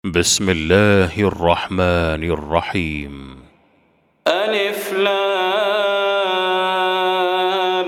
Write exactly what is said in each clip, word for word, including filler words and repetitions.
بسم الله الرحمن الرحيم. ألف لام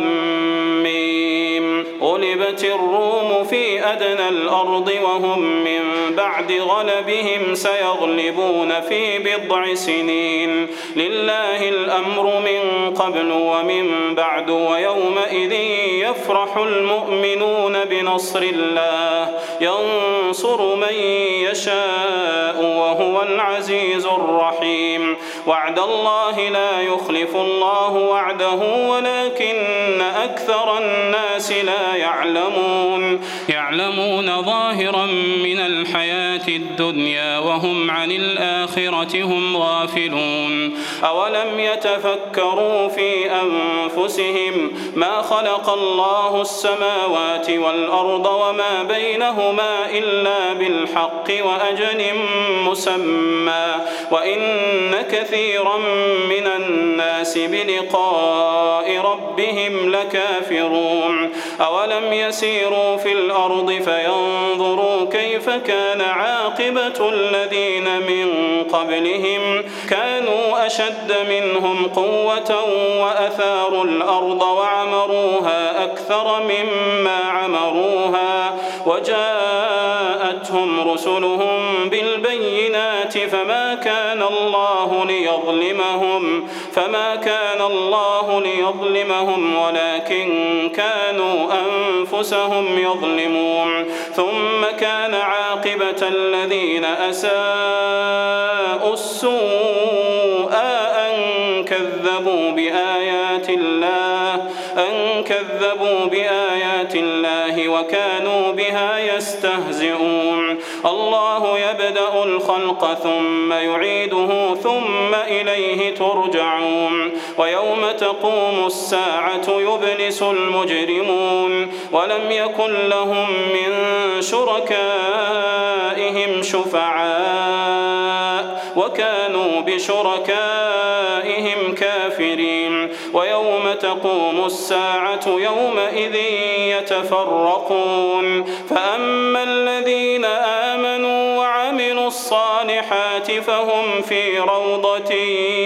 ميم. غلبت الروم في أدنى الأرض وهم من بعد غلبهم سيغلبون في بضع سنين. لله الأمر من قبل ومن بعد ويومئذ يفرح المؤمنون بنصر الله ينصر من يشاء وهو العزيز الرحيم. وعد الله لا يخلف الله وعده ولكن أكثر الناس لا يعلمون يعلمون ظاهرا من الحياة الدنيا وهم عن الآخرة هم غافلون. أولم يتفكروا في أنفسهم ما خلق الله السماوات والأرض وما بينهما إلا بالحق وأجل مسمى وإن كثيرا من الناس بلقاء ربهم لكافرون. أولم يسيروا في الأرض فينظروا كيف كان عاقبة الذين من قبلهم كانوا أشد منهم قوة وأثاروا الأرض وعمروها أكثر مما عمروها وجاءتهم رسلهم بالبينات فما كان الله ليظلمهم فما كان الله ليظلمهم ولكن كانوا أنفسهم يظلمون. ثم كان عاقبة الذين أساءوا السوء أن كذبوا بآيات الله أن كذبوا بآيات الله وكانوا بها يستهزئون. الله يبدأ الخلق ثم يعيده ثم إليه ترجعون. ويوم تقوم الساعة يبلس المجرمون ولم يكن لهم من شركائهم شفعاء وكانوا بشركائهم كافرين. ويوم تقوم الساعة يومئذ يتفرقون فأما الذين آمنوا وعملوا الصالحات فهم في روضة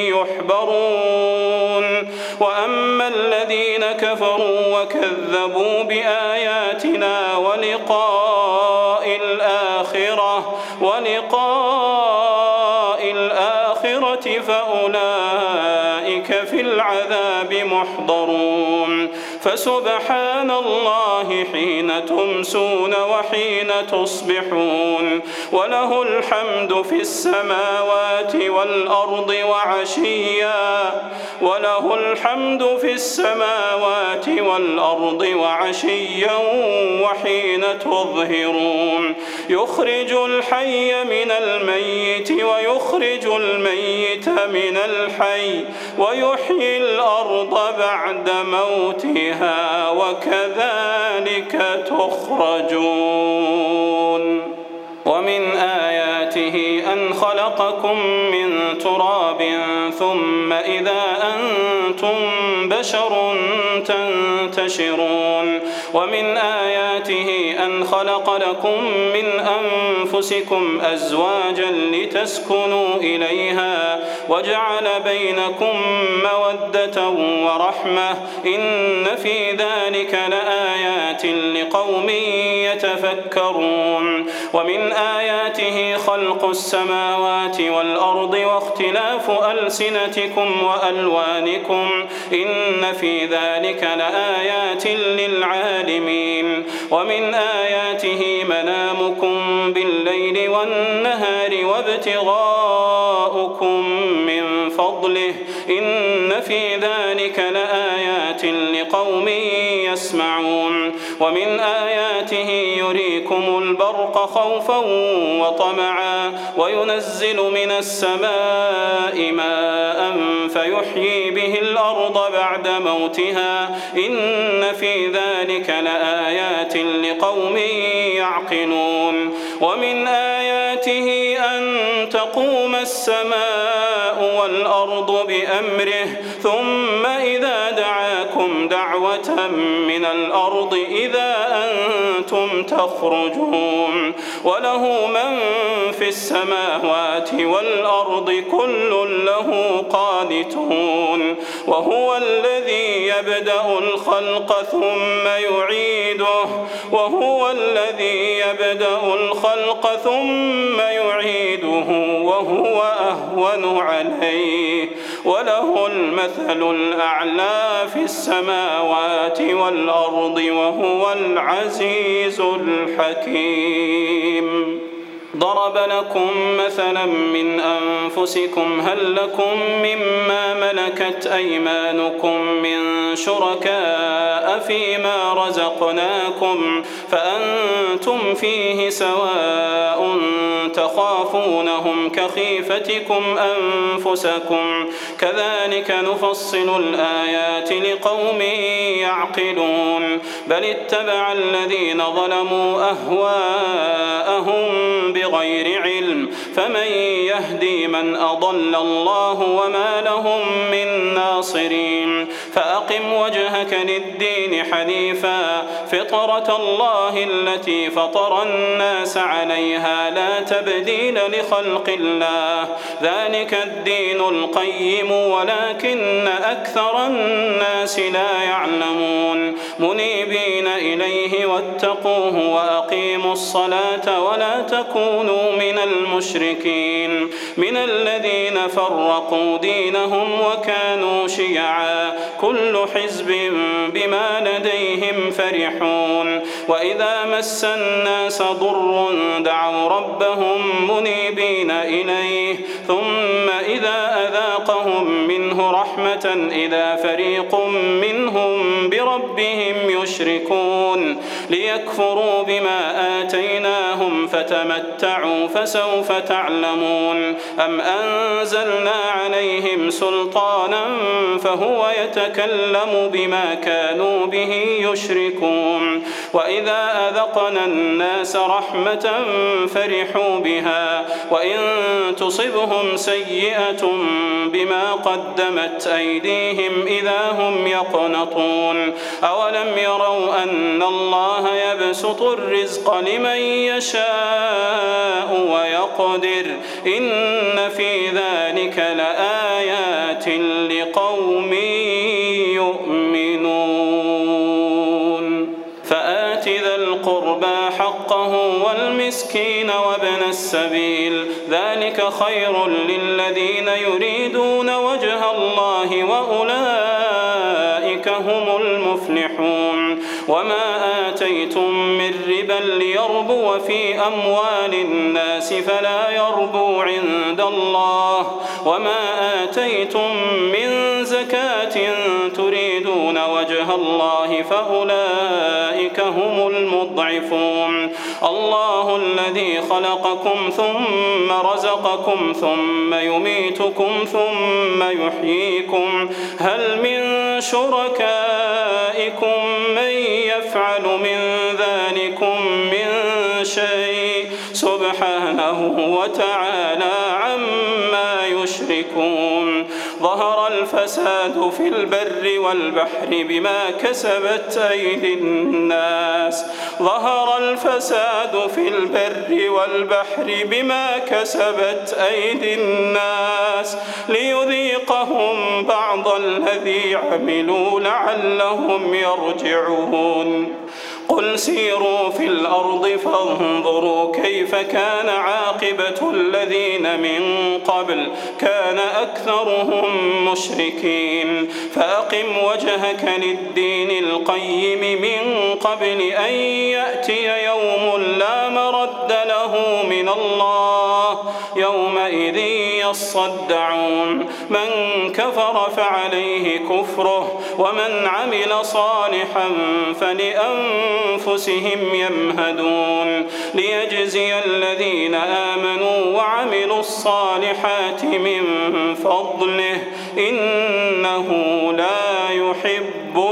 يحبرون وأما الذين كفروا وكذبوا بآياتنا ولقاء الآخرة ولقاء الآخرة فأولئك في العذاب محضرون. فسبحان الله حين تمسون وحين تصبحون وله الحمد في السماوات والأرض وعشيا وله الحمد في السماوات والأرض وعشيا وحين تظهرون. يخرج الحي من الميت ويخرج الميت من الحي ويحيي الأرض بعد موتها وكذلك تخرجون. ومن آياته أن خلقكم من تراب ثم إذا أنتم بشر تنتشرون. ومن آياته أن خلق لكم من أنفسكم أزواجا لتسكنوا إليها وجعل بينكم مودة ورحمة إن في ذلك لآيات لقوم يتفكرون. ومن آياته خلق السماوات والأرض واختلاف ألسنتكم وألوانكم إن في ذلك لآيات للعالمين. ومن آياته منامكم بالليل والنهار وابتغاؤكم من فضله إن في ذلك لآيات لقوم يسمعون. ومن آياته يريكم البرق خوفا وطمعا وينزل من السماء ماء فيحيي به الأرض بعد موتها إن في ذلك لآيات لقوم يعقلون. ومن آياته أن تقوم السماء والأرض بأمره ثم إذا دعاكم دعوة من الأرض إذا أنتم تخرجون وله من في السماوات والأرض كل له قانتون وهو الذي يبدأ الخلق ثم يعيده وهو الذي يبدأ الخلق ثم يعيده وهو أهون عليه وله المثل الأعلى في السماوات والأرض وهو العزيز الحكيم. ضرب لكم مثلا من أنفسكم هل لكم مما ملكت أيمانكم من شركاء فيما رزقناكم فأنتم فيه سواء تخافونهم كخيفتكم أنفسكم كذلك نفصل الآيات لقوم يعقلون بل اتبع الذين ظلموا أهواءهم بغير علم فمن يهدي من أضل الله وما لهم من ناصرين فأقم وجهك للدين حنيفا فطرة الله التي فطر الناس عليها لا تبديل لخلق الله ذلك الدين القيم ولكن أكثر الناس لا يعلمون منيبين إليه واتقوه وأقيموا الصلاة ولا تكونوا من المشركين من الذين فرقوا دينهم وكانوا شيعا كل حزب بما لديهم فرحون وإذا مس الناس ضر دعوا ربهم منيبين إليه ثم إذا أذاقهم منه رحمة إذا فريق منهم بربهم يشركون ليكفروا بما آتيناهم فتمتعوا فسوف تعلمون أم أنزلنا عليهم سلطانا فهو يتكلم بما كانوا به يشركون وإذا أذقنا الناس رحمة فرحوا بها وإن تصبهم سيئة بما قدمت أيديهم إذا هم يقنطون أولم يروا أن الله يبسط الرزق لمن يشاء ويقدر إن في ذلك لآيات لقوم يؤمنون فآت ذا القربى حقه والمسكين وابن السبيل ذلك خير للذين يريدون وجه الله وأولئك هم المفلحون وما آتيتم من ربا ليربو في أموال الناس فلا يربو عند الله وما آتيتم من زكاة تريدون وجه الله فأولئك هم المضعفون الله الذي خلقكم ثم رزقكم ثم يميتكم ثم يحييكم هل من شركائكم من يفعل من ذلكم من شيء سبحانه وتعالى عما يشركون ظهر الفساد في البر والبحر بما كسبت أيدي الناس ظهر الفساد في البر والبحر بما كسبت أيدي الناس ليذيقهم بعض الذي عملوا لعلهم يرجعون قل سيروا في الأرض فانظروا كيف كان عاقبة الذين من قبل كان أكثرهم مشركين فأقم وجهك للدين القيم من قبل أن يأتي يوم لا مرد له من الله يومئذ يصدعون من كفر فعليه كفره ومن عمل صالحا فلأنفسهم يمهدون ليجزي الذين آمنوا وعملوا الصالحات من فضله إنه لا يحب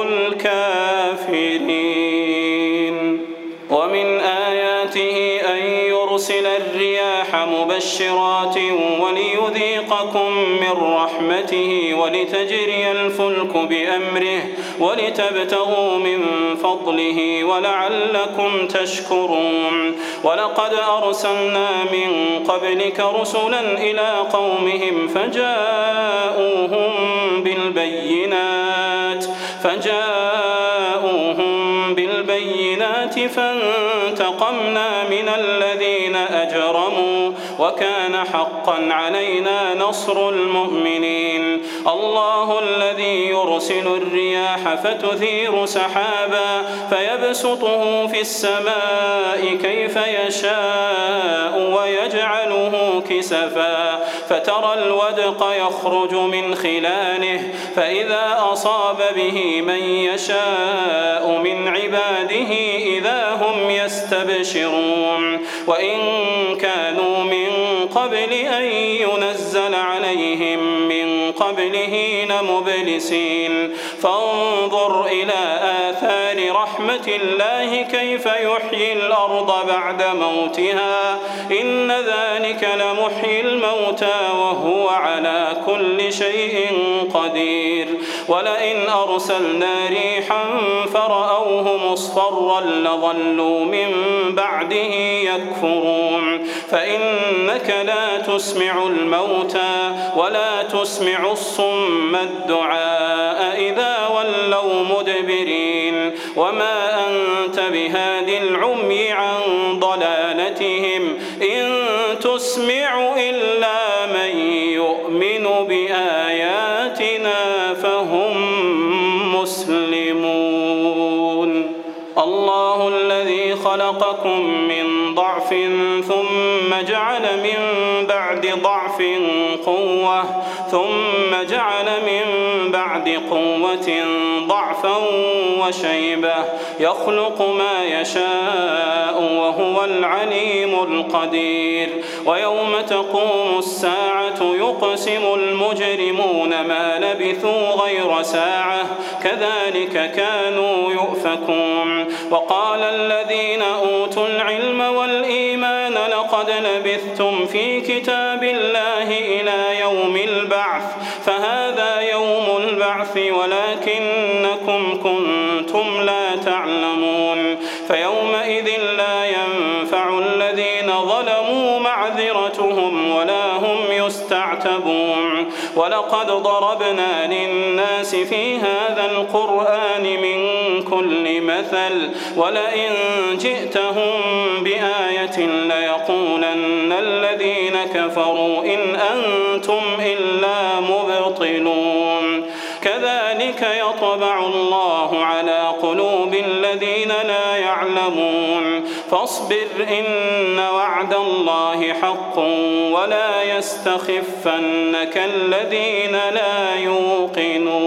الكافرين ومن آياته أن يرسل الرياح مبشرات وليذيقكم من رحمته ولتجري الفلك بأمره ولتبتغوا من فضله ولعلكم تشكرون ولقد أرسلنا من قبلك رسلا إلى قومهم فجاءوهم بالبينات فجاءوهم بالبينات فانتقمنا من الذين أجرموا وكان حقا علينا نصر المؤمنين الله الذي يرسل الرياح فتثير سحابا فيبسطه في السماء كيف يشاء ويجعله كسفا فترى الودق يخرج من خلاله فإذا أصاب به من يشاء من عباده إذا هم يستبشرون وإن كانوا من قبل أن ينزل عليهم من قبله لمبلسين فانظر إلى آثار رحمة الله كيف يحيي الأرض بعد موتها إن ذلك لمحيي الموتى وهو على كل شيء قدير ولئن أرسلنا ريحا فرأوه مصفرا لظلوا من بعده يكفرون فإنك لا تسمع الموتى ولا تسمع الصم الدعاء إذا ولوا مدبرين وما أنت بهاد العمي عن ضلالتهم إن تسمع إلا من يؤمن بآياتنا فهم مسلمون الله الذي خلقكم من ضعف ثم جعل من بعد ضعف قوة ثم جعل من بعد قوة ضعفا وشيبة يخلق ما يشاء وهو العليم القدير ويوم تقوم الساعة يقسم المجرمون ما لبثوا غير ساعة كذلك كانوا يؤفكون وقال الذين أوتوا العلم والإيمان لقد لبثتم في كتاب الله إلى يوم البعث فهذا يوم البعث ولكنكم كنتم لا تعلمون فيومئذ لا ينفع الذين ظلموا معذرتهم ولا هم يستعتبون ولقد ضربنا للناس في هذا القرآن من كل مثل ولئن جئتهم بآية ليقولن الذين كفروا إن أنتم إلا مبطلون كذلك يطبع الله على قلوب الذين لا يعلمون فاصبر إن وعد الله حق ولا يستخفنك الذين لا يوقنون